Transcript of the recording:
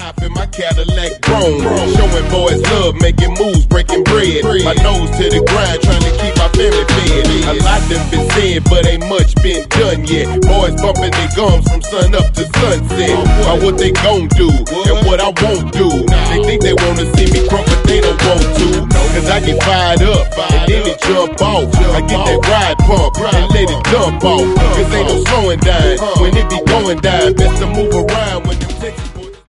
top in my Cadillac chrome. Showing boys love, making moves, breaking bread. My nose to the grind, trying to keep my family fed. A lot done been said, but ain't much been done yet. Boys bumping their gums from sun up to sunset. About what they gon' do and what I won't do. They think they wanna see me crunk, but they don't want to. Cause I get fired up and then it jump off. I get that ride pump and let it dump off. Cause ain't no slowing down when it be going down. Best to move around when